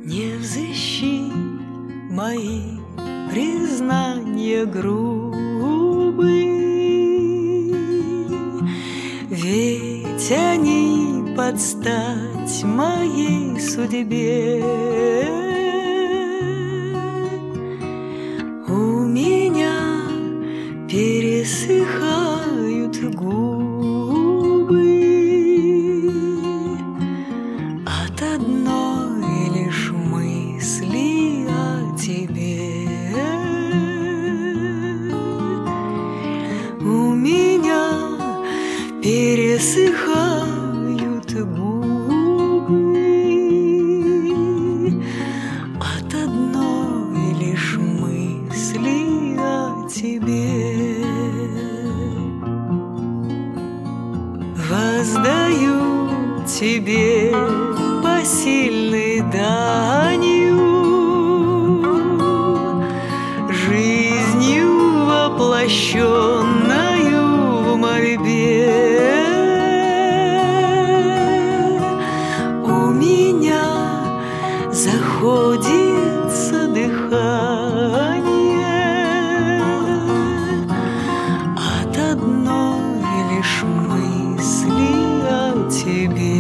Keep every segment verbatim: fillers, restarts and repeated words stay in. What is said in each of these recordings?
Не взыщи мои признания грубые, ведь они под стать моей судьбе. У меня пересыхают губы от одной лишь мысли о тебе. У меня пересыхают губы от одной лишь мысли о тебе. Воздаю тебе посильной данью, жизнью воплощенною в мольбе. У меня заходится дыхание от одной лишь мысли о тебе.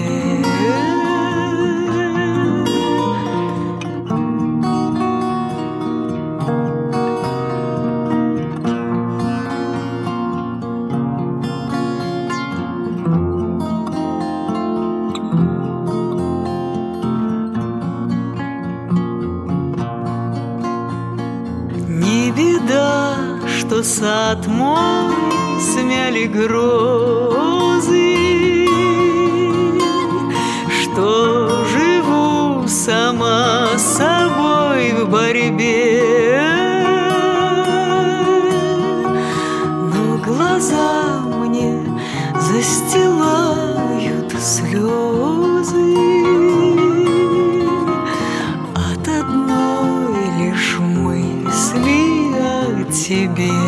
Не беда, что сад мой смяли грозы, что живу сама с собой в борьбе. Но глаза мне застилают слезы от одной лишь мысли о тебе.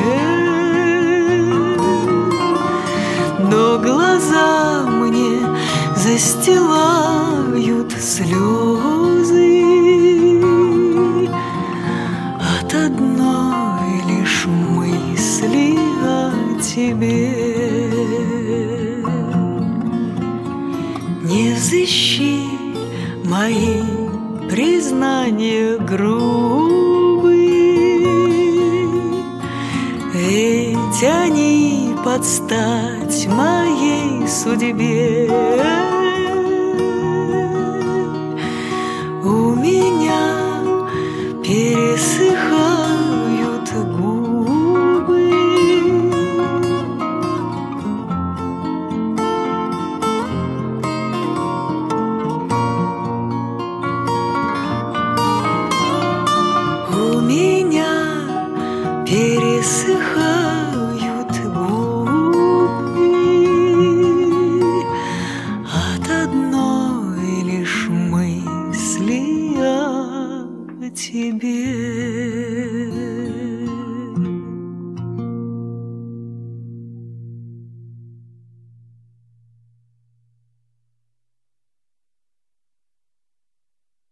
Но глаза мне застилают слезы от одной лишь мысли о тебе. Не взыщи мои признания грубые, ведь они под стать моей судьбе. У меня пересыхают губы У меня пересыхают губы от одной лишь мысли о тебе.